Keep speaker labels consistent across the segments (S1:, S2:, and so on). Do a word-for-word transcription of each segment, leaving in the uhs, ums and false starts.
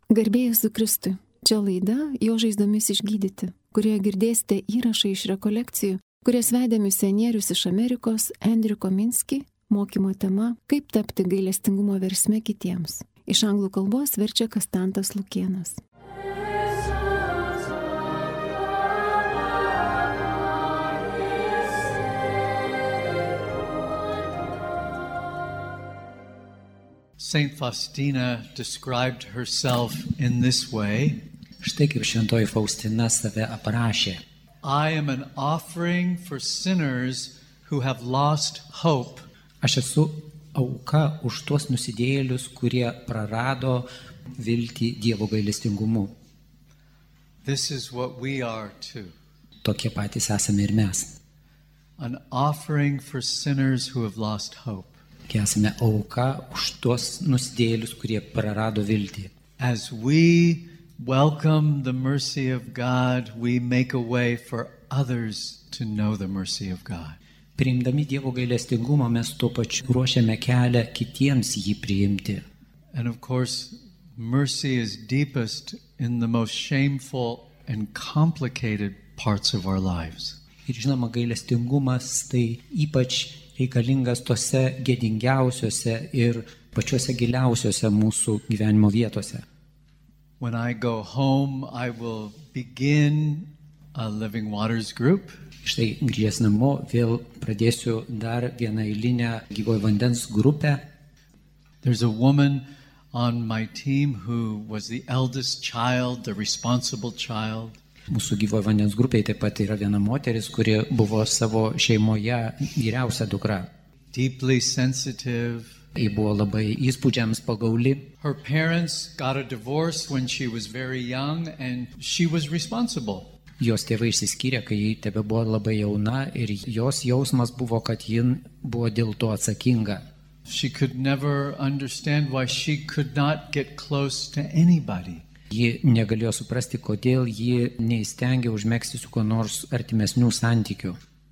S1: Garbė Jėzui Kristui. Čia laida Jo žaizdomis išgydyti, kurioje girdėsite įrašą iš rekolekcijų, kurias vedė misionierius iš Amerikos Andrew Kominski, mokymo tema Kaip tapti gailestingumo versme kitiems. Iš anglų kalbos verčia Kastantas Lukėnas.
S2: Saint Faustina described herself in this way.
S3: Štai kaip šventoji Faustina save aprašė.
S2: I am an offering for sinners who have lost hope.
S3: Aš esu auka už tuos nusidėjėlius, kurie prarado viltį Dievo gailestingumu.
S2: This is what we are too.
S3: Tokie patys esame ir mes.
S2: An offering for sinners who have lost hope.
S3: Kai esame auka už tuos nusidėjėlius, kurie prarado viltį.
S2: As we welcome the mercy of God, we make a way for others to know the mercy of God.
S3: Priimdami Dievo gailestingumą mes tuo pačiu ruošiame kelią kitiems jį priimti.
S2: And of course, mercy is deepest in the most shameful and complicated parts of our lives.
S3: Ir žinoma, gailestingumas tai ypač reikalingas tose gėdingiausiose ir pačiuose giliausiuose mūsų gyvenimo vietose.
S2: When I go home, I will begin a Living Waters group.
S3: Štai grįžęs namo vėl pradėsiu dar vieną eilinę gyvojo vandens grupę.
S2: There's a woman on my team who was the eldest child, the responsible child.
S3: Mūsų gyvojo vandens grupėje taip pat yra viena moteris, kuri buvo savo šeimoje vyriausia dukra.
S2: Deeply sensitive.
S3: Ji buvo labai įspūdžiams pagauli.
S2: Her parents got a divorce when she was very young and she was responsible.
S3: Jos tėvai išsiskyrė, kai ji tebe buvo labai jauna ir jos jausmas buvo, kad ji buvo dėl to atsakinga.
S2: She could never understand why she could not get close to anybody.
S3: Ji negalėjo suprasti, kodėl ji neįstengė užmegzti su kuo nors artimesnių santykių.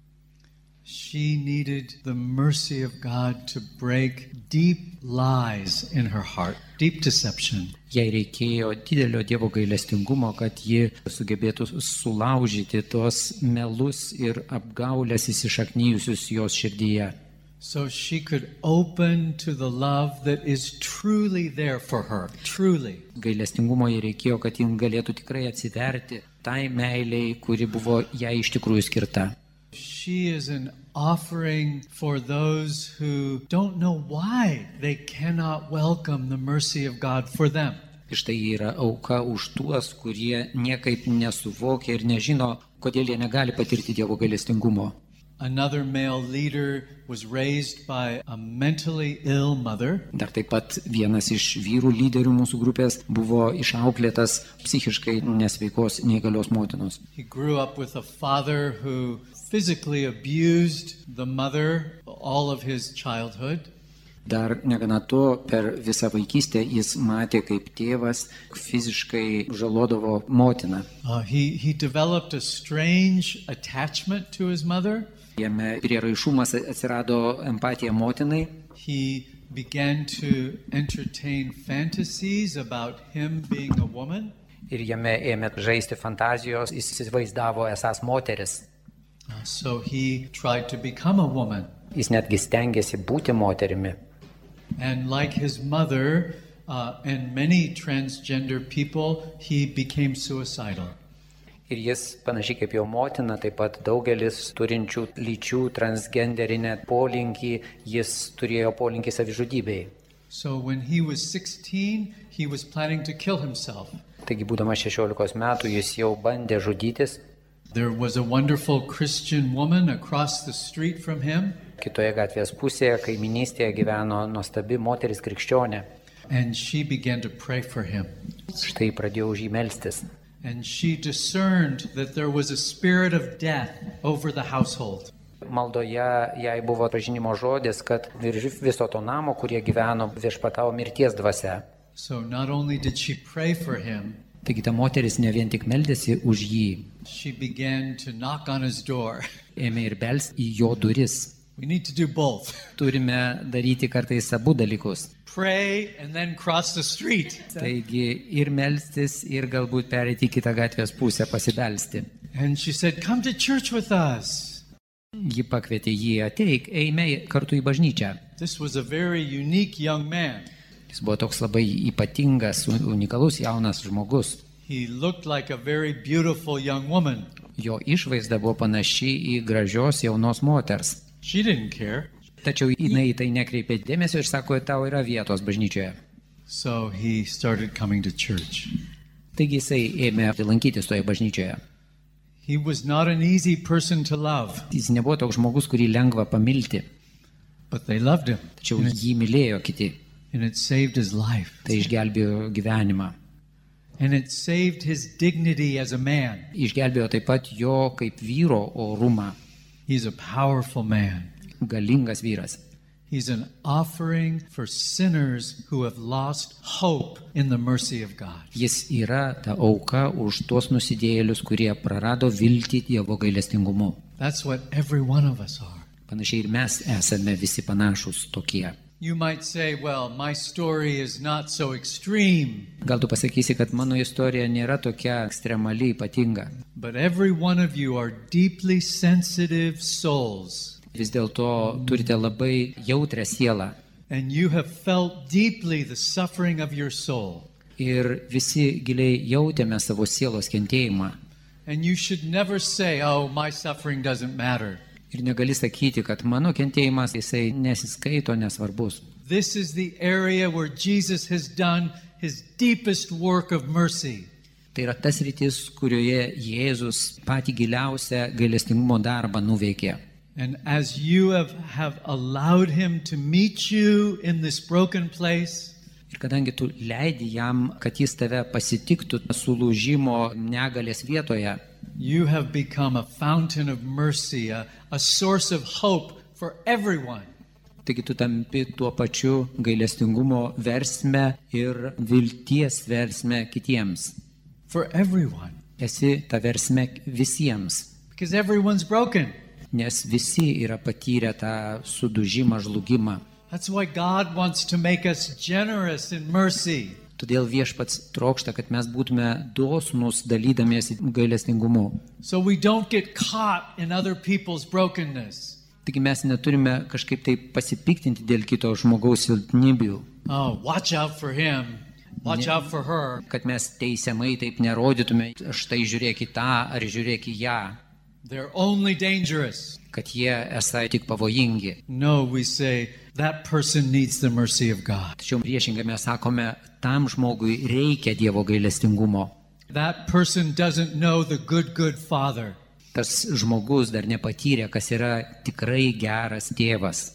S2: She needed the mercy of God to break deep lies in her heart, deep deception.
S3: Jai reikėjo didelio Dievo gailestingumo, kad ji sugebėtų sulaužyti tuos melus ir apgaulės įsišaknyjusius jos širdyje.
S2: So she could open to the love that is truly there for her, truly.
S3: Gailestingumo jai reikėjo, kad ji galėtų tikrai atsiverti tai meiliai, kuri buvo jai iš tikrųjų skirta.
S2: She is an offering for those who don't know why they cannot welcome the mercy of God for them.
S3: Ir štai yra auka už tuos, kurie niekaip nesuvokia ir nežino, kodėl jie negali patirti Dievo gailestingumo.
S2: Another male leader was raised by a mentally ill mother.
S3: Dar taip pat vienas iš vyrų lyderių mūsų grupės buvo išauklėtas psichiškai nesveikos neįgalios motinos.
S2: He grew up with a father who physically abused the mother all of his childhood.
S3: Dar negana to, per visą vaikystę jis matė, kaip tėvas fiziškai žalodavo motiną.
S2: Uh, he, he developed a strange attachment to his mother.
S3: Jame prieraišumas atsirado empatija motinai.
S2: He began to entertain fantasies about him being a woman.
S3: Ir jame ėmė žaisti fantazijos, jis įsivaizdavo esąs moteris.
S2: Uh, so he tried to become a woman.
S3: Jis netgi stengėsi būti moterimi.
S2: And like his mother uh, and many transgender people, he became suicidal.
S3: Ir jis, panašiai kaip jo motina, taip pat daugelis turinčių lyčių transgenderinę polinkį, jis turėjo polinkį savižudybei.
S2: So when he was sixteen, he was planning to kill himself.
S3: Taigi, būdamas šešiolikos metų, jis jau bandė žudytis.
S2: There was a wonderful Christian woman across the street from him.
S3: Kitoje gatvės pusėje, kaiminystėje, gyveno nuostabi moteris krikščionė.
S2: And she began to pray for him.
S3: Štai pradėjo už jį melstis.
S2: And she discerned that there was a spirit of death over the household.
S3: Maldoje jai buvo pažinimo žodis, kad virš viso to namo, kurie gyveno, viešpatavo mirties dvasia.
S2: So not only did she pray for him,
S3: taigi ta moteris ne vien tik meldėsi už jį,
S2: she began to knock on his door.
S3: Ėmė ir belsti į jo duris.
S2: We need to do both.
S3: Turime daryti kartais abu dalykus.
S2: Pray and then cross the street.
S3: Taigi ir melstis, ir galbūt pereiti į kitą gatvės pusę, pasibelsti.
S2: And she said, come to church with us.
S3: Ji pakvietė jį, ateik, eime kartu į bažnyčią.
S2: This was a very unique young man.
S3: Jis buvo toks labai ypatingas, unikalus jaunas žmogus.
S2: He looked like a very beautiful young woman.
S3: Jo išvaizda buvo panaši į gražios jaunos moters.
S2: She didn't care.
S3: Tačiau jinai tai nekreipė dėmesio ir sako, tau yra vietos bažnyčioje.
S2: So he started coming to church.
S3: Taigi jisai ėmė lankytis toje bažnyčioje.
S2: He was not an easy person to love.
S3: Jis nebuvo toks žmogus, kurį lengva pamilti.
S2: But they loved him.
S3: Tačiau jį mylėjo kiti.
S2: And it saved his life.
S3: Tai išgelbėjo gyvenimą.
S2: And it saved his dignity as a man.
S3: Išgelbėjo taip pat jo kaip vyro orumą.
S2: He's a powerful man.
S3: Galingas vyras.
S2: He's an offering for sinners who have lost hope in the mercy of God.
S3: Jis yra ta auka už tuos nusidėjėlius, kurie prarado viltį Dievo gailestingumu.
S2: That's what every one of us are.
S3: Panašiai ir mes esame visi panašus tokie.
S2: You might say, well, my story is not so extreme.
S3: Gal tu pasakysi, kad mano istorija nėra tokia ekstremaliai ypatinga.
S2: But every one of you are deeply sensitive souls.
S3: Vis dėlto turite labai jautrią sielą.
S2: And you have felt deeply the suffering of your soul.
S3: Ir visi giliai jautėme savo sielos kentėjimą.
S2: And you should never say, oh, my suffering doesn't matter.
S3: Ir negali sakyti, kad mano kentėjimas jisai nesiskaito, nesvarbus.
S2: This is the area where Jesus has done his deepest work of mercy.
S3: Tai yra tas rytis, kurioje Jėzus patį giliausią gailestingumo darbą nuveikė.
S2: And as you have, have allowed him to meet you in this broken place,
S3: ir kadangi tu leidi jam, kad jis tave pasitiktų sulūžimo negalės vietoje,
S2: you have become a fountain of mercy, a, a source of hope for everyone.
S3: Taigi tu tampi tuo pačiu gailestingumo versme ir vilties versme kitiems.
S2: For everyone.
S3: Esi ta versme visiems.
S2: Because everyone's broken.
S3: Nes visi yra patyrę tą sudužimą, žlugimą.
S2: That's why God wants to make us generous in mercy.
S3: Todėl viešpats trokšta, kad mes būtume dosnūs dalydamiesi gailestingumu.
S2: So we don't get caught in other people's brokenness.
S3: Taigi mes neturime kažkaip tai pasipiktinti dėl kito žmogaus silpnybių.
S2: Oh, watch out for him. Watch
S3: Ne,
S2: out for her.
S3: kad mes teisiamai taip nerodytume, štai žiūrėk į tą ar žiūrėk į ją,
S2: They're only dangerous.
S3: kad jie esą tik pavojingi.
S2: No, we say that person needs the mercy of God.
S3: Tačiau priešingai mes sakome, tam žmogui reikia Dievo gailestingumo.
S2: That person doesn't know the good, good Father.
S3: Tas žmogus dar nepatyrė, kas yra tikrai geras tėvas.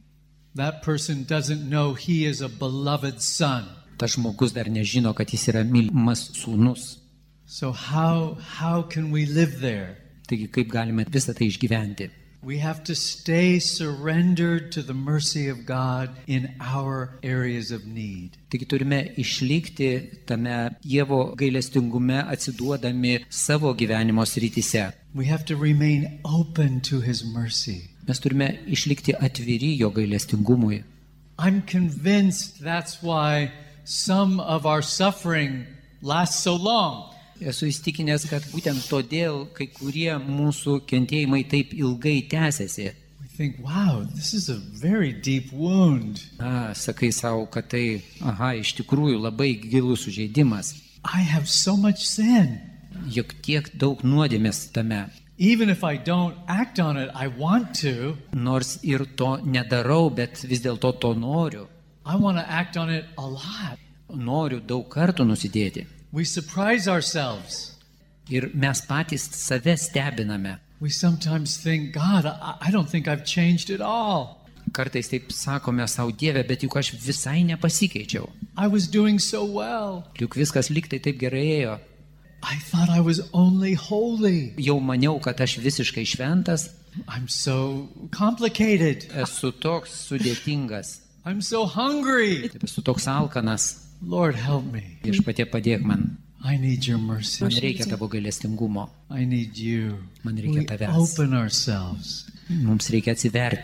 S2: That person doesn't know he is a beloved son.
S3: Tas žmogus dar nežino, kad jis yra mylimas sūnus.
S2: So how, how can we live there?
S3: Taigi kaip galime visą tai išgyventi?
S2: We have to stay surrendered to the mercy of God in our areas of need.
S3: Taigi turime išlikti tame Dievo gailestingume, atsiduodami savo gyvenimo srityse.
S2: We have to remain open to his mercy.
S3: Mes turime išlikti atviri jo gailestingumui.
S2: I'm convinced that's why some of our suffering lasts so long.
S3: Esu įstikinęs, kad būtent todėl kai kurie mūsų kentėjimai taip ilgai tęsiasi.
S2: We think, wow, this is a very deep wound.
S3: Na, sakai savo, kad tai, aha, iš tikrųjų labai gilus sužeidimas.
S2: I have so much sin.
S3: Juk tiek daug nuodėmės tame.
S2: Even if I don't act on it, I want to.
S3: Nors ir to nedarau, bet vis dėlto to noriu.
S2: I want to act on it a lot.
S3: Noriu daug kartų nusidėti.
S2: We surprise ourselves.
S3: Ir mes patys save stebiname.
S2: We sometimes think, God, I, I don't think I've changed at all.
S3: Kartais taip sakome savo, Dieve, bet juk aš visai nepasikeičiau.
S2: I was doing so well.
S3: Juk viskas lygtai taip gerai ėjo.
S2: I thought I was only holy.
S3: Jau maniau, kad aš visiškai šventas.
S2: I'm so complicated.
S3: Esu toks sudėtingas.
S2: I'm so hungry.
S3: Esu toks alkanas.
S2: Lord, help me.
S3: Viešpatie padėk man.
S2: I need your mercy.
S3: Man reikia tavo gailestingumo.
S2: I need you.
S3: Man reikia
S2: We
S3: tavęs.
S2: open ourselves.
S3: Mums reikia atsiverti.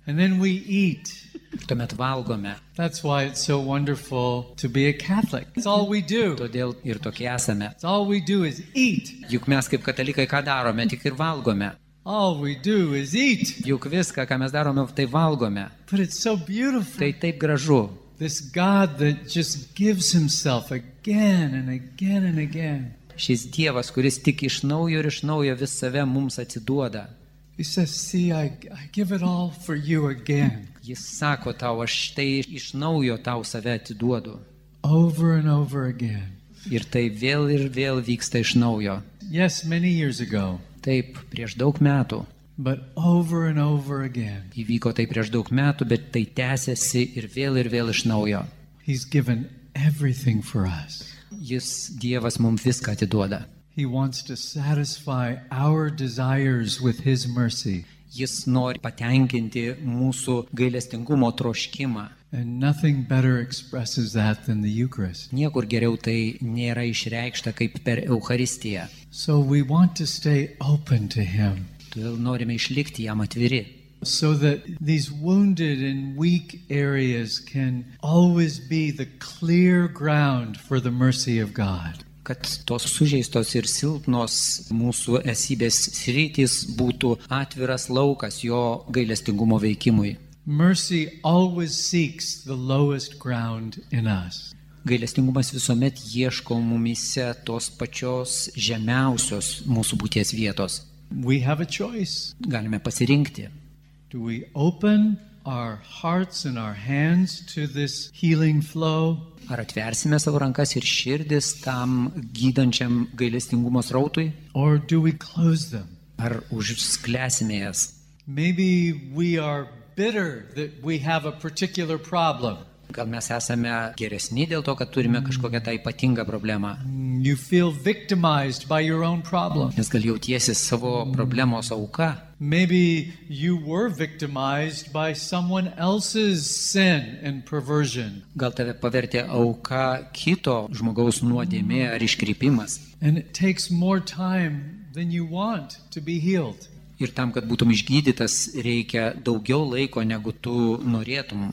S2: And then we eat.
S3: Tuomet valgome.
S2: That's why it's so wonderful to be a Catholic. That's all we do.
S3: Todėl ir tokie esame.
S2: That's all we do is eat.
S3: Juk mes kaip katalikai ką darome, tik ir valgome.
S2: All we do is eat.
S3: Juk viską, ką mes darome, tai valgome.
S2: But it's so beautiful.
S3: Tai taip gražu.
S2: This God that just gives himself again and again and again.
S3: Šis Dievas, kuris tik iš naujo ir iš naujo vis save mums atiduoda.
S2: He says, see, I, I give it all for you again.
S3: Jis sako tau, aš tai iš naujo tau save atiduodu.
S2: Over and over again.
S3: Ir tai vėl ir vėl vyksta iš naujo.
S2: Yes, many years ago.
S3: Taip, prieš daug metų.
S2: But over and over again.
S3: Įvyko tai prieš daug metų, bet tai tęsiasi ir vėl ir vėl iš naujo.
S2: He's given everything for us.
S3: Jis, Dievas, mums viską atiduoda.
S2: He wants to satisfy our desires with his mercy.
S3: Jis nori patenkinti mūsų gailestingumo troškimą.
S2: And nothing better expresses that than the Eucharist.
S3: Niekur geriau tai nėra išreikšta kaip per Eucharistiją.
S2: So we want to stay open to him.
S3: Todėl norime išlikti jam atviri.
S2: So that these wounded and weak areas can always be the clear ground for the mercy of God.
S3: Kad tos sužeistos ir silpnos mūsų esybės sritys būtų atviras laukas jo gailestingumo veikimui.
S2: Mercy always seeks the lowest ground in us.
S3: Gailestingumas visuomet ieško mumyse tos pačios žemiausios mūsų būties vietos.
S2: We have a choice.
S3: Galime pasirinkti.
S2: Do we open our hearts and our hands to this healing flow?
S3: Ar atversime savo rankas ir širdis tam gydančiam gailestingumo srautui?
S2: Or do we close them?
S3: Ar užsklęsime jas?
S2: Maybe we are bitter that we have a particular problem.
S3: Gal mes esame geresni dėl to, kad turime kažkokią tą ypatingą problemą.
S2: You feel victimized by your own problem.
S3: Nes gal jautiesi savo problemos auka.
S2: Maybe you were victimized by someone else's sin and perversion.
S3: Gal tave pavertė auka kito žmogaus nuodėmė ar iškrypimas.
S2: And it takes more time than you want to be healed.
S3: Ir tam, kad būtum išgydytas, reikia daugiau laiko, negu tu norėtum.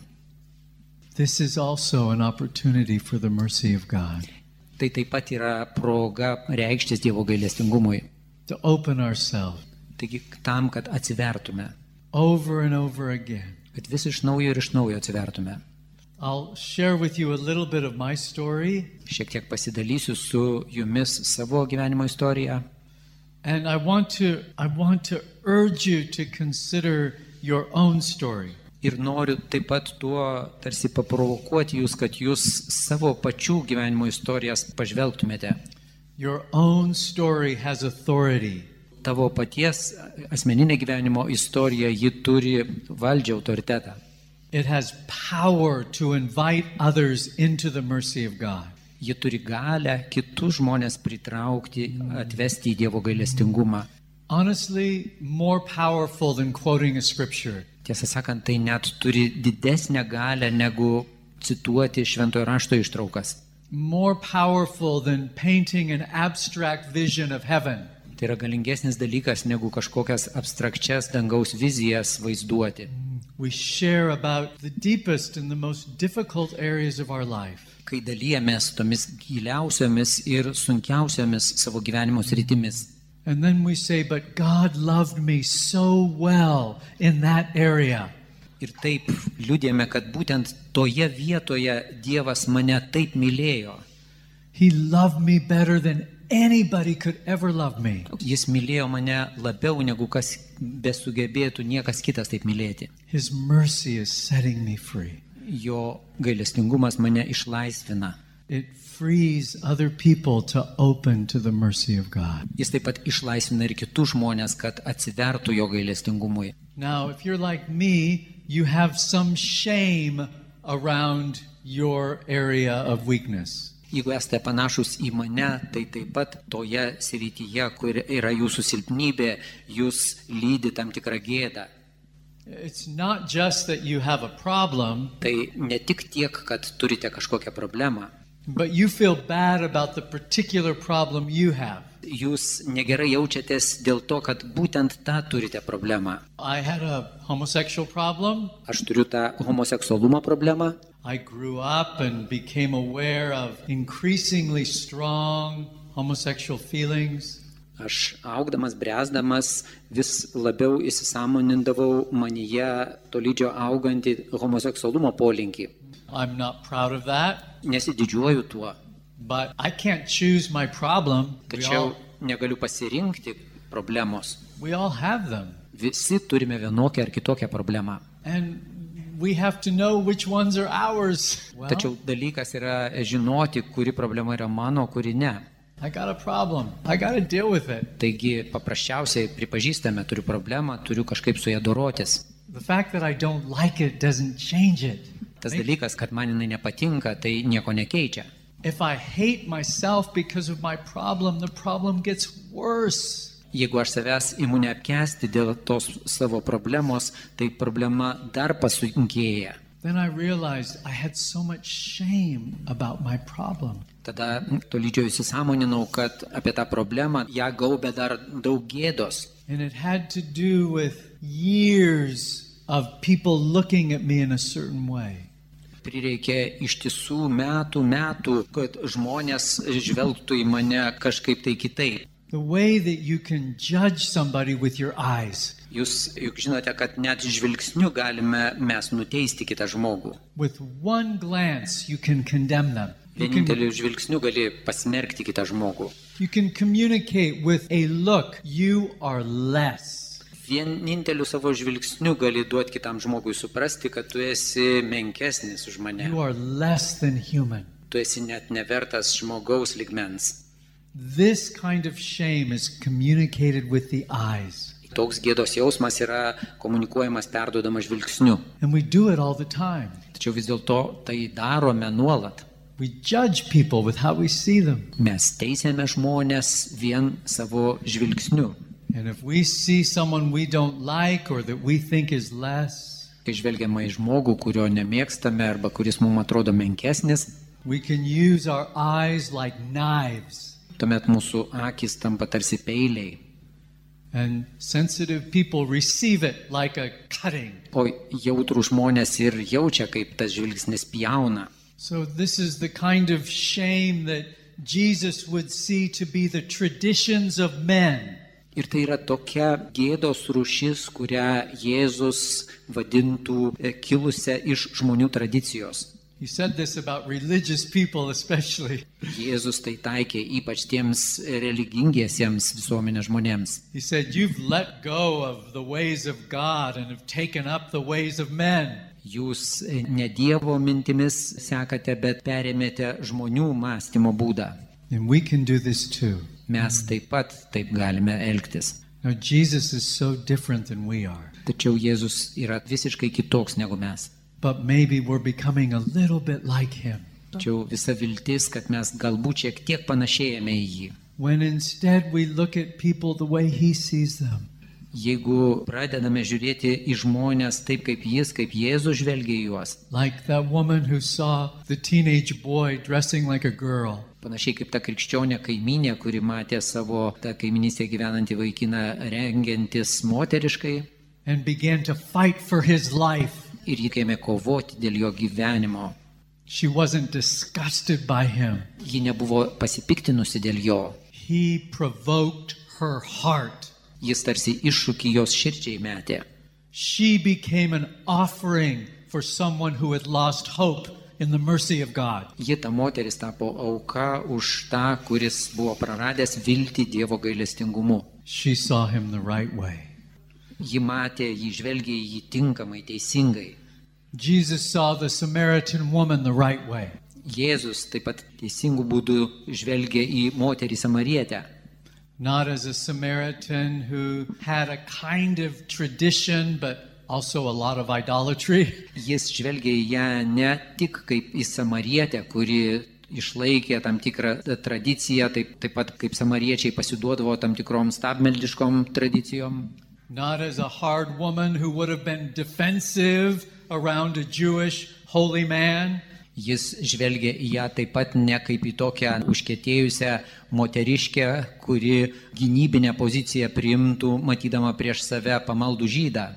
S2: This is also an opportunity for the mercy of God.
S3: Tai taip pat yra proga reikštis Dievo gailestingumui.
S2: To open ourselves.
S3: Taigi tam, kad atsivertume.
S2: Over and over again.
S3: Kad vis iš naujo ir iš naujo atsivertume.
S2: I'll share with you a little bit of my story.
S3: Šiek tiek pasidalysiu su jumis savo gyvenimo istoriją.
S2: And I want to I want to urge you to consider your own story.
S3: Ir noriu taip pat tuo tarsi paprovokuoti jūs, kad jūs savo pačių gyvenimo istorijas pažvelgtumėte.
S2: Your own story has authority.
S3: Tavo paties asmeninė gyvenimo istorija, ji turi valdžią, autoritetą.
S2: It has power to invite others into the mercy of God.
S3: Ji turi galę kitus žmonės pritraukti, atvesti į Dievo gailestingumą.
S2: Honestly, more powerful than quoting a scripture.
S3: Tiesą sakant, tai net turi didesnę galę negu cituoti šventojo rašto ištraukas.
S2: More powerful than painting an abstract vision of heaven.
S3: Tai yra galingesnis dalykas negu kažkokias abstrakčias dangaus vizijas vaizduoti.
S2: We share about the deepest and the most difficult areas of our life.
S3: Kai dalyjamės tomis giliausiomis ir sunkiausiomis savo gyvenimo sritimis.
S2: And then we say, but God loved me so well in that area.
S3: Ir taip liudijame, kad būtent toje vietoje Dievas mane taip mylėjo.
S2: He loved me better than anybody could ever love me.
S3: Jis mylėjo mane labiau negu kas besugebėtų niekas kitas taip mylėti.
S2: His mercy is setting me free.
S3: Jo gailestingumas mane išlaisvina.
S2: It frees other people to open to the mercy of God.
S3: Jis taip pat išlaisvina ir kitus žmonės, kad atsivertų jo gailestingumui.
S2: Now, if you're like me, you have some shame around your area of weakness.
S3: Jeigu esate panašus į mane, tai taip pat toje srityje, kur yra jūsų silpnybė, jūs lydi tam tikrą gėdą.
S2: It's not just that you have a problem.
S3: Tai ne tik tiek, kad turite kažkokią problemą.
S2: but you feel bad about the particular problem you have.
S3: Jūs negerai jaučiatės dėl to, kad būtent tą turite problemą.
S2: I had a homosexual problem.
S3: Aš turiu tą homoseksualumo problemą.
S2: I grew up and became aware of increasingly strong homosexual feelings.
S3: Aš augdamas, bręsdamas vis labiau įsisąmonindavau manyje tolydžio augantį homoseksualumo polinkį.
S2: I'm not proud of that.
S3: Nesididžiuoju tuo.
S2: But I can't choose my problem. We
S3: Tačiau
S2: all,
S3: negaliu pasirinkti problemos.
S2: we all have them.
S3: Visi turime vienokią ar kitokią problemą.
S2: And we have to know which ones are ours. Well,
S3: Tačiau dalykas yra žinoti, kuri problema yra mano, kuri ne.
S2: I got a problem. I got to deal with it.
S3: Taigi paprasčiausiai pripažįstame, turiu problemą, turiu kažkaip su ją dorotis.
S2: The fact that I don't like it doesn't change it.
S3: Tas dalykas, kad man jinai nepatinka, tai nieko nekeičia.
S2: If I hate myself because of my problem, the problem gets worse.
S3: Jeigu aš savęs imu neapkęsti dėl tos savo problemos, tai problema dar pasunkėja.
S2: Then I realized I had so much shame about my problem.
S3: Tada tolydžio įsisąmoninau, kad apie tą problemą ją gaubė dar daug gėdos.
S2: And it had to do with years of people looking at me in a certain way.
S3: Prireikė ištisų metų, metų, kad žmonės žvelgtų į mane kažkaip tai kitaip.
S2: The way that you can judge somebody with your eyes.
S3: Jūs juk žinote, kad net žvilgsniu galime mes nuteisti kitą žmogų.
S2: With one glance you can condemn them. You can,
S3: Vieninteliu žvilgsniu gali pasmerkti kitą žmogų.
S2: you can communicate with a look. You are less.
S3: Vieninteliu savo žvilgsniu gali duoti kitam žmogui suprasti, kad tu esi menkesnis už mane.
S2: You are less than human.
S3: Tu esi net nevertas žmogaus lygmens.
S2: This kind of shame is communicated with the eyes.
S3: Toks gėdos jausmas yra komunikuojamas perduodamas žvilgsniu.
S2: And we do it all the time.
S3: Tačiau vis dėlto tai darome nuolat.
S2: We judge people with how we see them.
S3: Mes teisėme žmonės vien savo žvilgsniu.
S2: And if we see someone we don't like or that we think is less,
S3: Kai žvelgiama į žmogų, kurio nemėgstame arba kuris mums atrodo menkesnis,
S2: we can use our eyes like knives.
S3: tuomet mūsų akis tampa tarsi peiliai.
S2: And sensitive people receive it like a cutting.
S3: O jautrų žmonės ir jaučia, kaip tas žvilgsnis pjauna.
S2: So this is the kind of shame that Jesus would see to be the traditions of men.
S3: Ir tai yra tokia gėdos rūšis, kurią Jėzus vadintų e, kilusią iš žmonių tradicijos.
S2: He said this about religious people especially.
S3: Jėzus tai taikė ypač tiems religingiesiems visuomenės žmonėms.
S2: He said, you've let go of the ways of God and have taken up the ways of men.
S3: Jūs e, ne Dievo mintimis sekate, bet perėmėte žmonių mąstymo būdą.
S2: And we can do this too.
S3: Mes taip pat taip galime elgtis.
S2: Now, Jesus is so different than we are.
S3: Tačiau Jėzus yra visiškai kitoks negu mes.
S2: But maybe we're becoming a little bit like him.
S3: Tačiau visa viltis, kad mes galbūt šiek tiek panašėjame į jį.
S2: When instead we look at people the way he sees them.
S3: Jeigu pradedame žiūrėti į žmonės taip, kaip jis, kaip Jėzus žvelgia į juos,
S2: Like that woman who saw the teenage boy dressing like a girl.
S3: panašiai kaip ta krikščionė kaiminė, kuri matė savo tą kaiminystėje gyvenantį vaikiną rengiantis moteriškai
S2: And began to fight for his life.
S3: ir jį ėmė kovoti dėl jo gyvenimo.
S2: She wasn't disgusted by him.
S3: Ji nebuvo pasipiktinusi dėl jo.
S2: He provoked her heart.
S3: Jis tarsi iššūkį jos širdžiai metė.
S2: She became an offering for someone who had lost hope in the mercy of God.
S3: Ji, ta moteris, tapo auka už tą, kuris buvo praradęs viltį Dievo gailestingumu.
S2: She saw him the right way.
S3: Ji matė, ji žvelgė į jį tinkamai, teisingai.
S2: Jesus saw the Samaritan woman the right way.
S3: Jėzus taip pat teisingų būdų žvelgė į moterį samarietę.
S2: Not as a Samaritan who had a kind of tradition, but also a lot of idolatry.
S3: Jis žvelgė į ją ne tik kaip į samarietę, kuri išlaikė tam tikrą tradiciją, taip, taip pat kaip samariečiai pasiduodavo tam tikrom stabmeldiškom tradicijom.
S2: Not as a hard woman who would have been defensive around a Jewish holy man.
S3: Jis žvelgia į ją taip pat ne kaip į tokią užkietėjusią moteriškę, kuri gynybinę poziciją priimtų, matydama prieš save pamaldų žydą.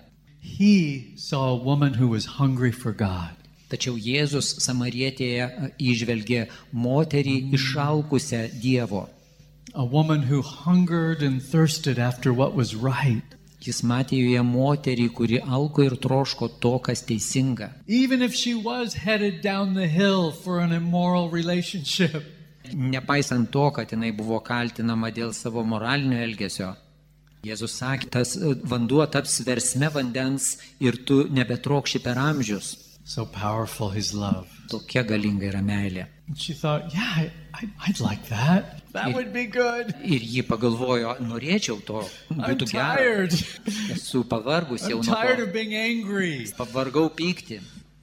S2: He saw a woman who was hungry for God.
S3: Tačiau Jėzus Samarietėje įžvelgė moterį išalkusią Dievo.
S2: A woman who hungered and thirsted after what was right.
S3: Jis matė joje moterį, kuri alko ir troško to, kas teisinga.
S2: Even if she was headed down the hill for an immoral relationship.
S3: Nepaisant to, kad jinai buvo kaltinama dėl savo moralinio elgesio. Jėzus sakė, tas vanduo taps versme vandens ir tu nebetrokši per amžius.
S2: So powerful his love.
S3: Tokia galinga yra meilė.
S2: And she thought, yeah, I, I, I'd like that. That would be good.
S3: Ir ji pagalvojo, norėčiau to,
S2: I'm
S3: būtų gera.
S2: tired.
S3: Esu pavargus jau
S2: I'm
S3: nuo
S2: tired of
S3: to.
S2: being angry.
S3: Pavargau pykti.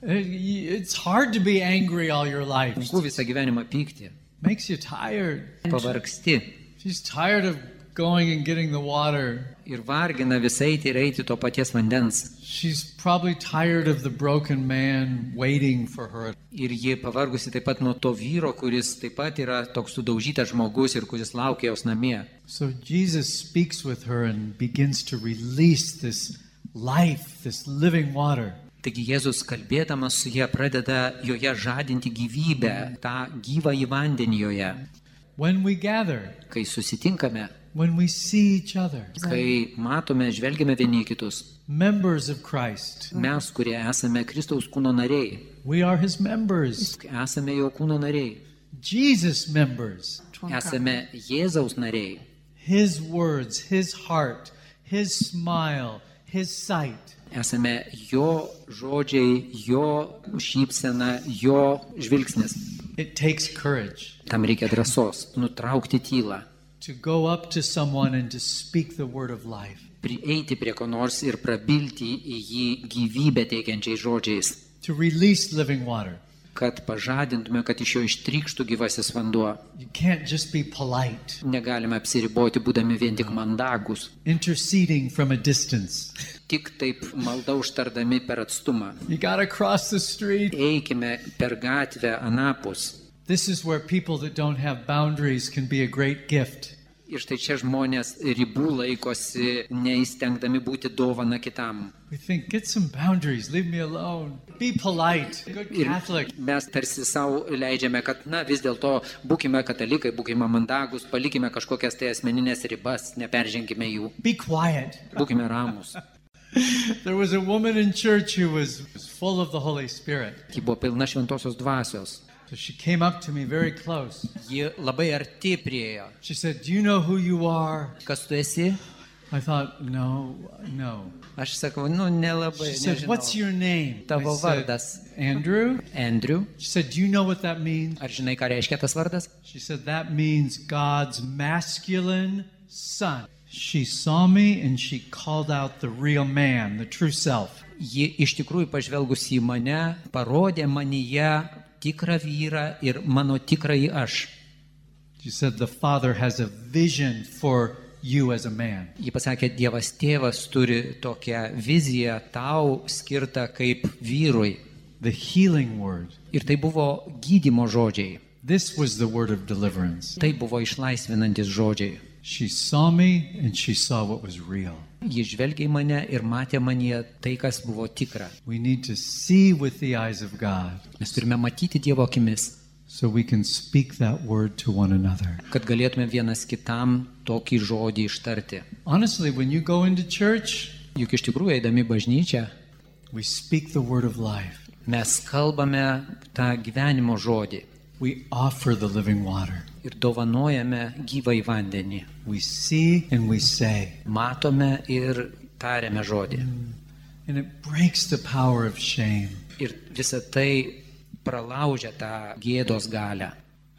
S2: It's hard to be angry all your life.
S3: Sunku visą gyvenimą pykti.
S2: Makes you tired.
S3: Pavargsti.
S2: She's tired of going and getting the water.
S3: Ir vargina visai ir eiti to paties vandens.
S2: She's probably tired of the broken man waiting for her.
S3: Ir ji pavargusi taip pat nuo to vyro, kuris taip pat yra toks sudaužytas žmogus ir kuris laukia jos namie.
S2: So Jesus speaks with her and begins to release this life, this living water.
S3: Taigi Jėzus kalbėdamas su ja pradeda joje žadinti gyvybę, tą gyvą į vandenį joje.
S2: When we gather,
S3: Kai susitinkame,
S2: when we see each other,
S3: kai matome, žvelgiame vieni į kitus,
S2: members of Christ,
S3: mes, kurie esame Kristaus kūno nariai,
S2: we are his members.
S3: esame jo kūno nariai,
S2: Jesus members.
S3: esame Jėzaus nariai,
S2: His words, his heart, his smile, his sight.
S3: esame jo žodžiai, jo šypsena, jo žvilgsnis.
S2: It takes courage
S3: Tam reikia drąsos, nutraukti tylą,
S2: to go up to someone and to speak the word of life,
S3: prieiti prie ko nors ir prabilti į jį gyvybę teikiančiais žodžiais,
S2: to release living water.
S3: kad pažadintume, kad iš jo ištrykštų gyvasis vanduo.
S2: You can't just be polite,
S3: Negalime apsiriboti, būdami vien tik mandagus,
S2: interceding from a distance.
S3: tik taip malda užtardami per atstumą.
S2: You got to cross the street.
S3: Eikime per gatvę anapus.
S2: This is where people that don't have boundaries can be a great gift.
S3: Ir štai čia žmonės ribų laikosi, neįstengdami būti dovana kitam.
S2: We think, get some boundaries, leave me alone. Be polite, good
S3: Ir
S2: Catholic.
S3: mes tarsi savo leidžiame, kad na vis dėlto būkime katalikai, būkime mandagus, palikime kažkokias tai asmeninės ribas, neperženkime jų,
S2: Be quiet.
S3: būkime ramus.
S2: There was a woman in church who was was full of the Holy Spirit.
S3: Ji buvo pilna šventosios dvasios.
S2: So she came up to me very close.
S3: Ji labai arti priejo.
S2: She said, do you know who you are?
S3: Kas tu esi?
S2: I thought, no, no.
S3: Aš sakau, nu nelabai.
S2: She said, what's your name? I
S3: Tavo
S2: said,
S3: vardas.
S2: Andrew.
S3: Andrew.
S2: She said, do you know what that means?
S3: Ar žinai, ką reiškia tas vardas?
S2: She said, that means God's masculine son. She saw me and she called out the real man, the true self.
S3: Ji iš tikrųjų pažvelgusi į mane, parodė manyje tikrą vyrą ir mano tikrąjį aš.
S2: She said, the Father has a vision for you as a man.
S3: Ji pasakė, Dievas tėvas turi tokią viziją tau skirtą kaip vyrui.
S2: The healing word.
S3: Ir tai buvo gydymo žodžiai.
S2: This was the word of deliverance.
S3: Tai buvo išlaisvinantis žodžiai.
S2: She saw me and she saw what was real.
S3: Ji žvelgė į mane ir matė manyje tai, kas buvo tikra.
S2: We need to see with the eyes of God
S3: Mes turime matyti Dievo akimis,
S2: so we can speak that word to one another.
S3: kad galėtume vienas kitam tokį žodį ištarti.
S2: Honestly, when you go into church,
S3: Juk iš tikrųjų, eidami į bažnyčią,
S2: we speak the word of life.
S3: mes kalbame tą gyvenimo žodį
S2: We offer the living water.
S3: ir dovanojame gyvą į vandenį.
S2: We see and we say.
S3: Matome ir tariame žodį.
S2: And it breaks the power of shame.
S3: Ir visa tai pralaužia tą gėdos galią.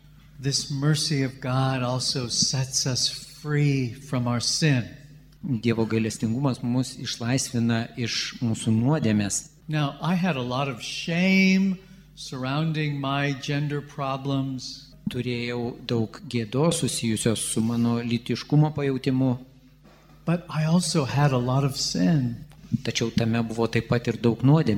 S2: This mercy of God also sets us free from our sin.
S3: Dievo gailestingumas mus išlaisvina iš mūsų nuodėmės.
S2: Now, I had a lot of shame surrounding my gender problems.
S3: Turėjau daug gėdos susijusios su mano lytiškumo pajautimu,
S2: But I also had a lot of sin.
S3: tačiau tame buvo taip pat ir daug nuodėmės.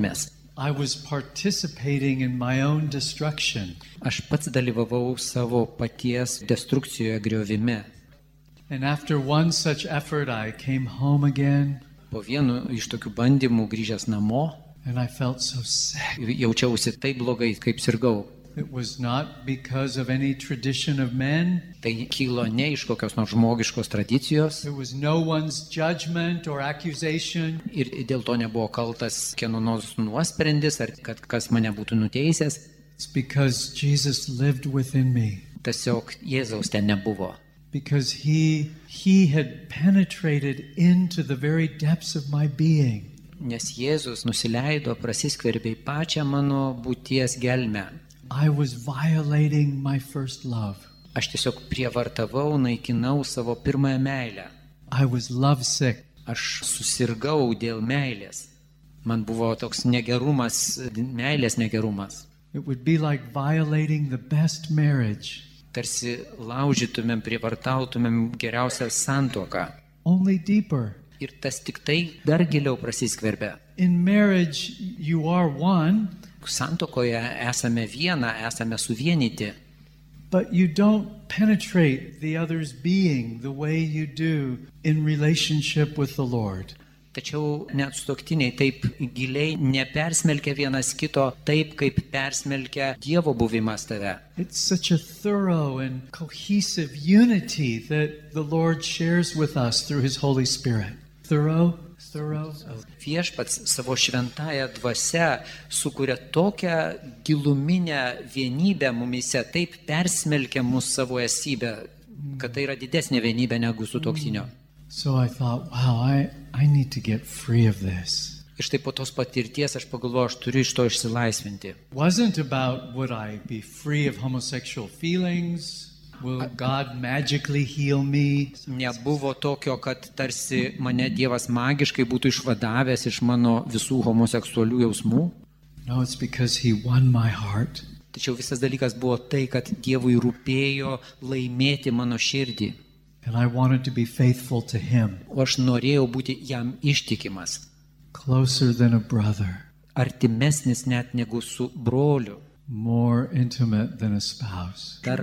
S2: I was participating in my own destruction.
S3: Aš pats dalyvavau savo paties destrukcijoje, griovime.
S2: And after one such effort, I came home again.
S3: Po vienu iš tokių bandymų grįžęs namo,
S2: And I felt so sick.
S3: jaučiausi taip blogai, kaip sirgau.
S2: It was not because of any tradition of men.
S3: Tai kilo ne iš kokios nors žmogiškos tradicijos
S2: It was no one's judgment or accusation.
S3: ir dėl to nebuvo kaltas kieno nors nuosprendis ar kad kas mane būtų nuteisęs.
S2: It's because Jesus lived within me.
S3: Tiesiog Jėzaus ten nebuvo.
S2: Because he, he had penetrated into the very depths of my being.
S3: Nes Jėzus nusileido, prasiskverbė į pačią mano būties gelmę.
S2: I was violating my first love.
S3: Aš tiesiog prievartavau, naikinau savo pirmąją meilę.
S2: I was lovesick.
S3: Aš susirgau dėl meilės. Man buvo toks negerumas, meilės negerumas.
S2: It would be like violating the best marriage.
S3: Tarsi laužytumėm, prievartautumėm geriausią santuoką.
S2: Only deeper.
S3: Ir tas tik tai dar giliau prasiskverbia.
S2: In marriage, you are one,
S3: Santuokoje esame viena, esame suvienyti,
S2: but you don't penetrate the other's being the way you do in relationship with the Lord.
S3: tačiau net sutuoktiniai taip giliai nepersmelkia vienas kito, taip kaip persmelkia Dievo buvimas tave.
S2: It's such a thorough and cohesive unity that the Lord shares with us through His Holy Spirit. Thorough, thorough.
S3: Viešpats savo šventąją dvasią sukuria tokią giluminę vienybę mumise, taip persmelkia mus savo esybę, kad tai yra didesnė vienybė negu sutuoktinio.
S2: So I thought, wow, I, I need to get free of this.
S3: Ir štai po tos patirties aš pagalvojau, aš turiu iš to išsilaisvinti.
S2: Wasn't about would I be free of homosexual feelings? Will God magically heal me?
S3: Nebuvo tokio, kad tarsi mane Dievas magiškai būtų išvadavęs iš mano visų homoseksualių jausmų.
S2: No, it's because He won my heart.
S3: Tačiau visas dalykas buvo tai, kad Dievui rūpėjo laimėti mano širdį.
S2: And I wanted to be faithful to Him.
S3: O aš norėjau būti jam ištikimas.
S2: Closer than a brother.
S3: Artimesnis net negu su broliu.
S2: More intimate than a spouse.
S3: Dar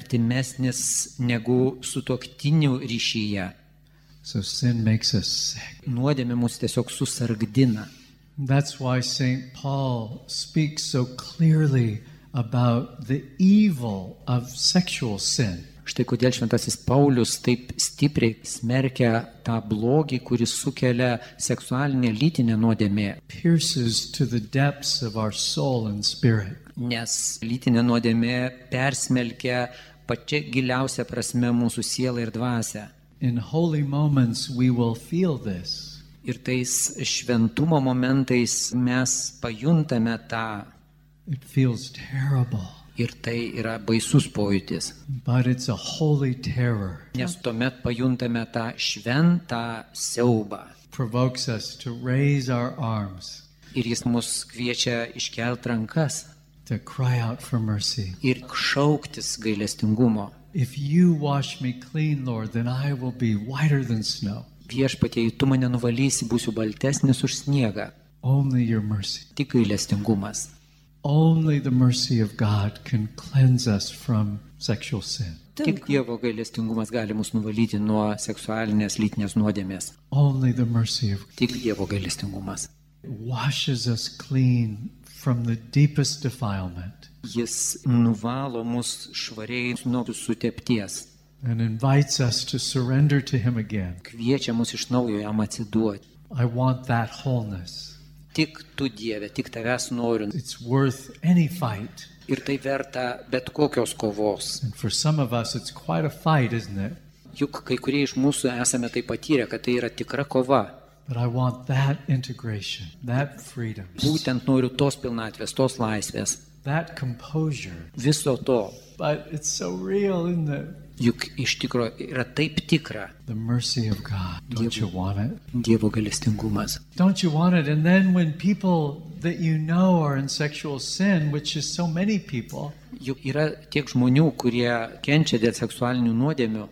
S3: artimesnis negu sutuoktinių ryšyje.
S2: So sin makes us sick.
S3: Nuodėmė mus tiesiog susargdina.
S2: That's why Saint Paul speaks so clearly about the evil of sexual sin.
S3: Štai kodėl šventasis Paulius taip stipriai smerkia tą blogį, kuris sukelia seksualinę lytinę nuodėmė.
S2: Pierces to the depths of our soul and spirit.
S3: Nes lytinė nuodėmė persmelkia pačia giliausia prasme mūsų sielą ir dvasią.
S2: In holy moments we will feel this.
S3: Ir tais šventumo momentais mes pajuntame tą.
S2: It feels terrible.
S3: Ir tai yra baisus pojūtis.
S2: But it's a holy terror.
S3: Nes tuomet pajuntame tą šventą siaubą.
S2: Provokes us to raise our arms.
S3: Ir jis mus kviečia iškelt rankas.
S2: To cry out for mercy.
S3: Ir šauktis gailestingumo.
S2: If you wash me clean, Lord, then I will be whiter than snow.
S3: Viešpatie, jei tu mane nuvalysi, būsiu baltesnis už sniegą.
S2: Only your mercy.
S3: Tik gailestingumas.
S2: Only the mercy of God can cleanse us from sexual sin.
S3: Tik Dievo gailestingumas gali mus nuvalyti nuo seksualinės lytinės nuodėmės.
S2: Only the mercy of God.
S3: Tik Dievo gailestingumas.
S2: Washes us clean from the deepest defilement.
S3: Jis nuvalo mus švariai nuo sutepties.
S2: And invites us to surrender to Him again.
S3: Kviečia mus iš naujo jam atsiduoti.
S2: I want that wholeness.
S3: Tik tu, Dieve, tik tavęs noriu.
S2: It's worth any fight.
S3: Ir tai verta bet kokios kovos.
S2: And for some of us, it's quite a fight, isn't it?
S3: Juk kai kurie iš mūsų esame tai patyrę, kad tai yra tikra kova.
S2: But I want that integration, that freedom,
S3: Būtent noriu tos pilnatvės, tos laisvės,
S2: that composure.
S3: viso to.
S2: But it's so real, isn't it?
S3: Juk iš tikro yra taip tikra
S2: The mercy of God. Don't you want it?
S3: Dievo gailestingumas.
S2: Don't you want it? And then when people that you know are in sexual sin, which is so many people,
S3: Juk yra tiek žmonių, kurie kenčia dėl seksualinių nuodėmių.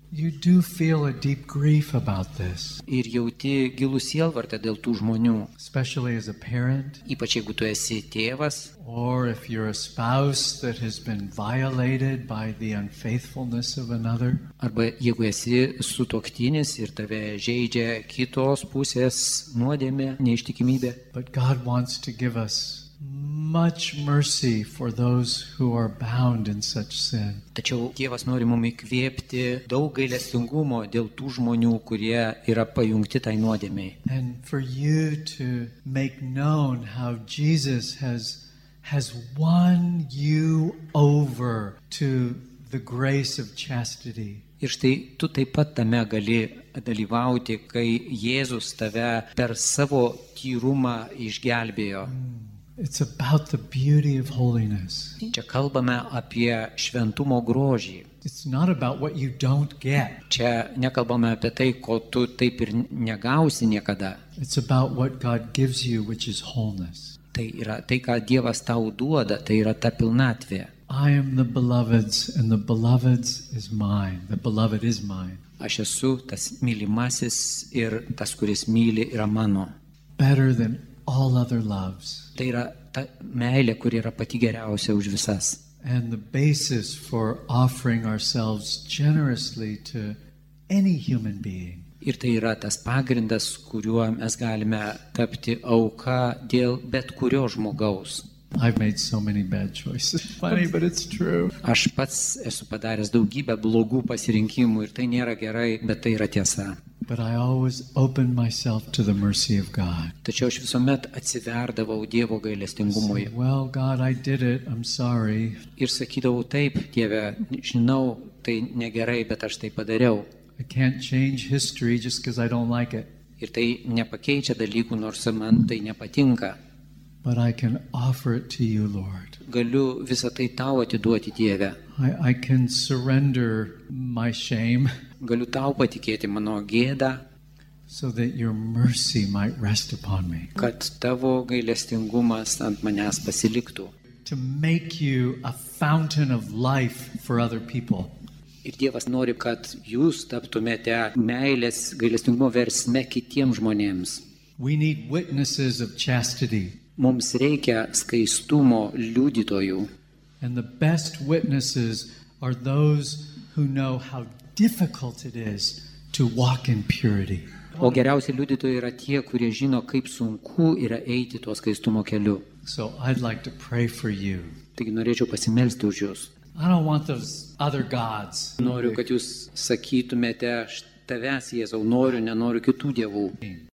S2: you do feel a deep grief about this,
S3: Ir jauti gilų sielvartą dėl tų žmonių.
S2: especially as a parent,
S3: Ypač jeigu tu esi tėvas,
S2: or if you're a spouse that has been violated by the unfaithfulness of another.
S3: arba jeigu esi sutuoktinis ir tave žeidžia kitos pusės nuodėmė, neištikimybė.
S2: But God wants to give us much mercy for those who are bound in such sin.
S3: Tačiau Dievas nori mum įkvėpti daug gailestingumo dėl tų žmonių, kurie yra pajungti tai nuodėmei.
S2: And for you to make known how Jesus has has won you over to the grace of chastity.
S3: Ir štai tu taip pat tame gali dalyvauti, kai Jėzus tave per savo tyrumą išgelbėjo.
S2: It's about the beauty of holiness.
S3: Čia kalbame apie šventumo grožį.
S2: It's not about what you don't get.
S3: Čia nekalbame apie tai, ko tu taip ir negausi niekada.
S2: It's about what God gives you, which is wholeness.
S3: Tai yra tai, ką Dievas tau duoda, tai yra ta pilnatvė.
S2: I am the beloved's, and the beloved's is mine. The beloved is mine.
S3: Aš esu tas mylimasis ir tas, kuris myli, yra mano.
S2: Better than all other loves.
S3: Tai yra ta meilė, kuri yra pati geriausia už visas.
S2: And the basis for offering ourselves generously to any human being.
S3: Ir tai yra tas pagrindas, kuriuo mes galime tapti auka dėl bet kurio žmogaus.
S2: I've made so many bad choices. Funny, but it's true.
S3: Aš pats esu padaręs daugybę blogų pasirinkimų ir tai nėra gerai, bet tai yra tiesa.
S2: But I always opened myself to the mercy of God.
S3: Tačiau aš visuomet atsiverdavau Dievo gailestingumui.
S2: Well, God, I did it. I'm sorry.
S3: Ir sakydavau, taip, Dieve, žinau, tai negerai, bet aš tai padariau.
S2: I can't change history just because I don't like it.
S3: Ir tai nepakeičia dalykų, nors man tai nepatinka.
S2: But I can offer it to you, Lord.
S3: Galiu visą tai tau atiduoti, Dieve.
S2: I, I can surrender my shame
S3: Galiu tau patikėti mano gėdą,
S2: so that your mercy might rest upon me.
S3: kad tavo gailestingumas ant manęs pasiliktų.
S2: To make you a fountain of life for other people.
S3: Ir Dievas nori, kad jūs taptumėte meilės gailestingumo versme kitiems žmonėms.
S2: We need witnesses of chastity.
S3: Mums reikia skaistumo liudytojų.
S2: And the best witnesses are those who know how difficult it is to walk in purity.
S3: O geriausi liudytojai yra tie, kurie žino, kaip sunku yra eiti tuo skaistumo keliu.
S2: So I'd like to pray for you.
S3: Taigi norėčiau pasimelsti už jūs.
S2: I don't want those other gods.
S3: Noriu, kad jūs sakytumėte, aš tavęs, Jėzau, noriu, nenoriu kitų dievų.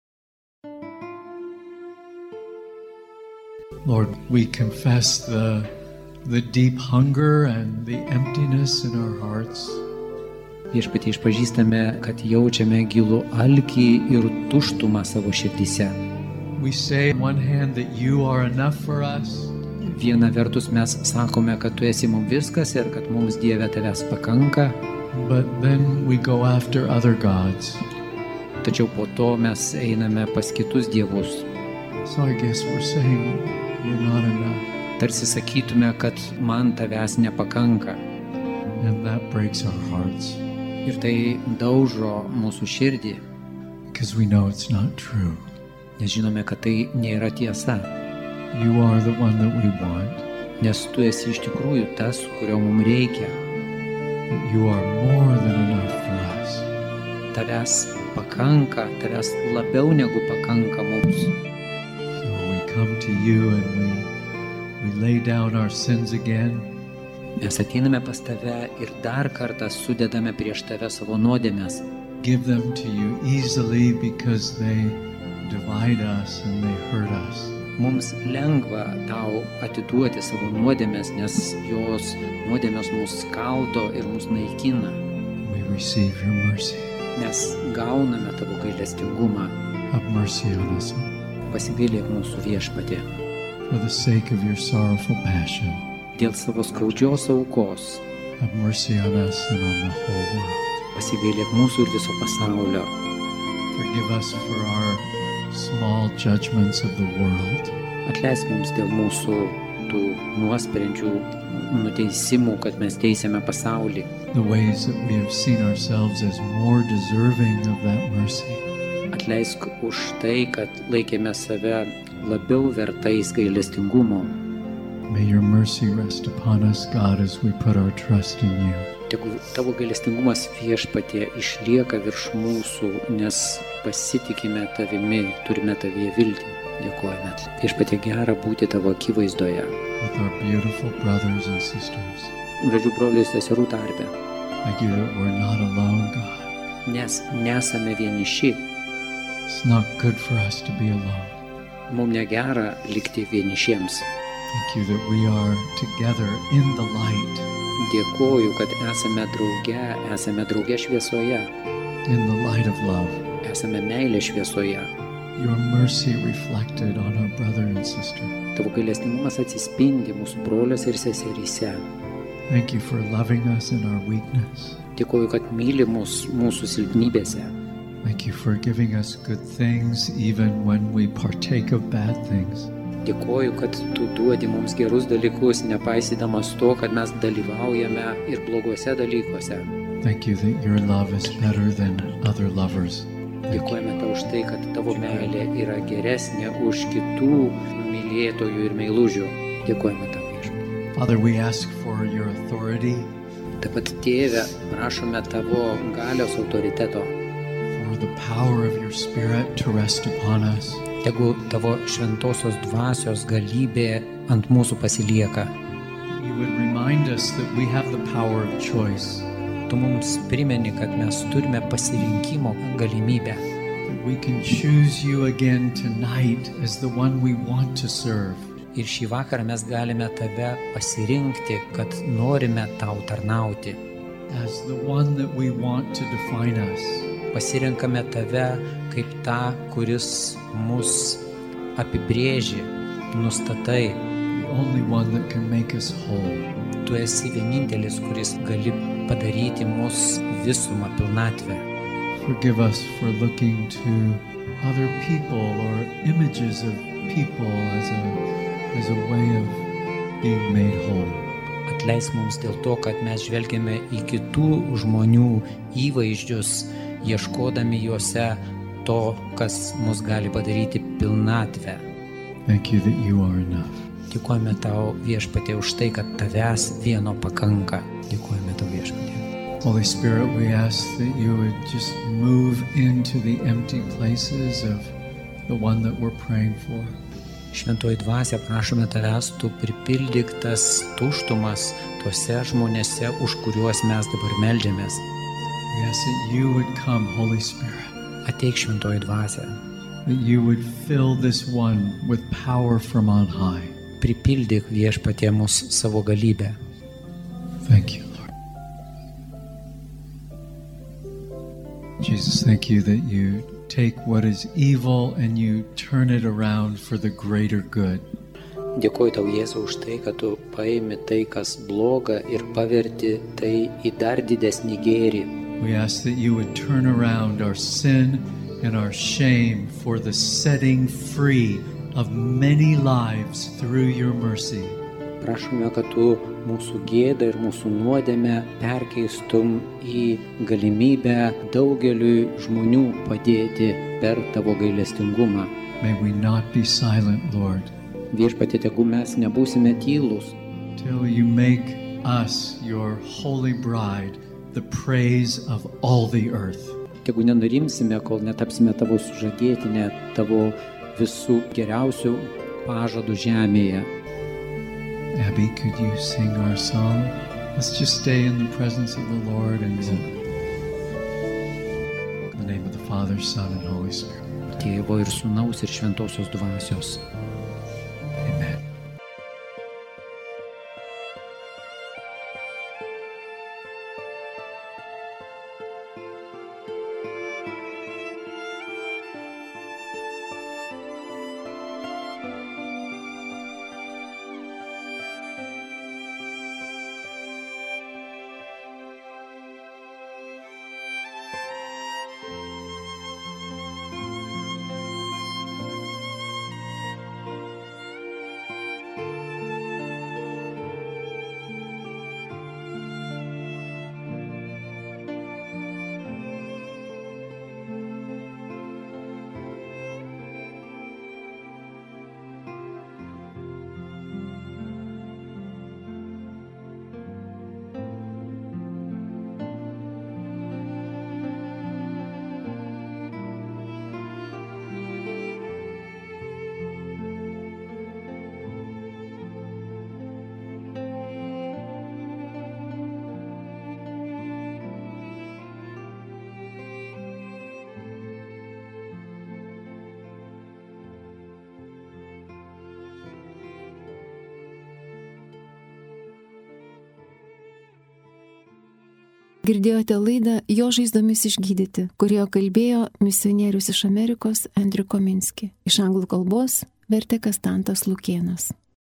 S2: Lord, we confess the, the deep hunger and the emptiness in our hearts.
S3: Viešpatie, išpažįstame, kad jaučiame gilų alkį ir tuštumą savo širdyse.
S2: We say on one hand that you are enough for us.
S3: Viena vertus mes sakome, kad tu esi mums viskas ir kad mums Dieve tavęs pakanka.
S2: But then we go after other gods.
S3: Tačiau po to mes einame pas kitus dievus.
S2: So I guess we're saying you're not enough.
S3: Tarsi sakytume, kad man tavęs nepakanka.
S2: And that breaks our hearts.
S3: Ir tai daužo mūsų širdį.
S2: Because we know it's not true.
S3: Nes žinome, kad tai nėra tiesa.
S2: You are the one that we want.
S3: Nes tu esi iš tikrųjų tas, kurio mums reikia.
S2: That you are more than enough for us.
S3: Tavęs pakanka, tavęs labiau negu pakanka mums.
S2: So we come to you and we, we lay down our sins again.
S3: Mes ateiname pas tave ir dar kartą sudedame prieš tave savo nuodėmes.
S2: Give them to you easily because they divide us and they hurt us.
S3: Mums lengva tau atiduoti savo nuodėmes, nes jos nuodėmės mus skaldo ir mus naikina.
S2: We receive your mercy.
S3: Mes gauname tavo gailestingumą.
S2: Have mercy on us.
S3: Pasigailėk mūsų, Viešpatie.
S2: For the sake of your sorrowful passion.
S3: Dėl savo skaudžios aukos.
S2: Have mercy on us and on the whole world.
S3: Pasigailėk mūsų ir viso pasaulio.
S2: Forgive us for our small judgments of the world.
S3: Atleisk mums dėl mūsų tų nuosprendžių nuteisimų, kad mes teisėme pasaulį.
S2: The ways that we have seen ourselves as more deserving of that mercy.
S3: Atleisk už tai, kad laikėme save labiau vertais gailestingumo.
S2: May your mercy rest upon us, God, as we put our trust in you.
S3: Tegu tavo gailestingumas viešpatie išlieka virš mūsų, nes pasitikime tavimi, turime tavyje viltį. Dėkojame. Viešpatie, gera būti tavo akivaizdoje.
S2: With our beautiful brothers and sisters.
S3: Gražių brolių ir seserų tarpe.
S2: Thank you that we're not alone, God.
S3: Nes nesame vieniši.
S2: It's not good for us to be alone.
S3: Mums negera likti vienišiems.
S2: Thank you that we are together in the light.
S3: Dėkoju, kad esame drauge, esame drauge šviesoje.
S2: In the light of love.
S3: Esame meilė šviesoje.
S2: Your mercy reflected on our brother and sister.
S3: Tavo gailestingumas atsispindi mūsų broliuose ir seseryse.
S2: Thank you for loving us in our weakness.
S3: Dėkoju, kad myli mus mūsų silpnybėse.
S2: Thank you for giving us good things even when we partake of bad things.
S3: Dėkoju, kad tu duodi mums gerus dalykus, nepaisydamas to, kad mes dalyvaujame ir bloguose dalykuose.
S2: Thank you that your love is better than other lovers.
S3: Dėkojame tau už tai, kad tavo meilė yra geresnė už kitų mylėtojų ir meilužių. Dėkojame tau, viešpatie.
S2: Father, we ask for your authority.
S3: Taip pat, Tėve, prašome tavo galios autoriteto.
S2: For the power of your Spirit to rest upon us.
S3: Tegu tavo šventosios dvasios galybė ant mūsų pasilieka.
S2: You would remind us that we have the power of choice.
S3: Tu mums primeni, kad mes turime pasirinkimo galimybę.
S2: That we can choose you again tonight as the one we want to serve.
S3: Ir šį vakarą mes galime tave pasirinkti, kad norime tau tarnauti.
S2: As the one that we want to define us.
S3: Pasirenkame tave kaip tą, kuris mus apibrėži, nustatai.
S2: The only one that can make us whole.
S3: Tu esi vienintelis, kuris gali padaryti mus visumą, pilnatvę.
S2: Forgive us for looking to other people or images of people as a, as a way of being made whole.
S3: Atleisk mums dėl to, kad mes žvelgiame į kitų žmonių įvaizdžius, ieškodami juose to, kas mus gali padaryti pilnatvę.
S2: Thank you that you are enough.
S3: Dėkojame tau, viešpatie, už tai, kad tavęs vieno pakanka. Dėkojame tau, viešpatie.
S2: Holy Spirit, we ask that you would just move into the empty places of the one that we're praying for.
S3: Šventoji dvasia, prašome tavęs, tu pripildyk tas tuštumas tuose žmonėse, už kuriuos mes dabar meldžiamės.
S2: We ask that you would come, Holy Spirit.
S3: Ateik, šventoji dvasia.
S2: That you would fill this one with power from on high.
S3: Pripildyk, viešpatie, mus savo galybę.
S2: Thank you, Lord. Jesus, thank you that you take what is evil and you turn it around for the greater good.
S3: Dėkoju tau, Jėzau, už tai, kad tu paimi tai, kas bloga, ir paverti tai į dar didesnį gėrį.
S2: We ask that you would turn around our sin and our shame for the setting free of many lives through your mercy.
S3: Prašome, kad tu mūsų gėdą ir mūsų nuodėmę perkeistum į galimybę daugeliui žmonių padėti per tavo gailestingumą.
S2: May we not be silent, Lord.
S3: Viešpatie, tegu mes nebūsime tylūs,
S2: till you make us, your holy bride, the praise of all the earth.
S3: Tegu nenurimsime, kol netapsime tavo sužadėtinę, tavo visų geriausių pažadų žemėje.
S2: Abby, could you sing our song? Let's just stay in the presence of the Lord and in the name of the Father, Son, and Holy Spirit.
S3: Tėvo ir Sūnaus ir Šventosios Dvasios.
S1: Girdėjote laidą Jo žaizdomis išgydyti, kurioje kalbėjo misionierius iš Amerikos Andrių Kominskį. Iš anglų kalbos vertė Kastantas Lukėnas.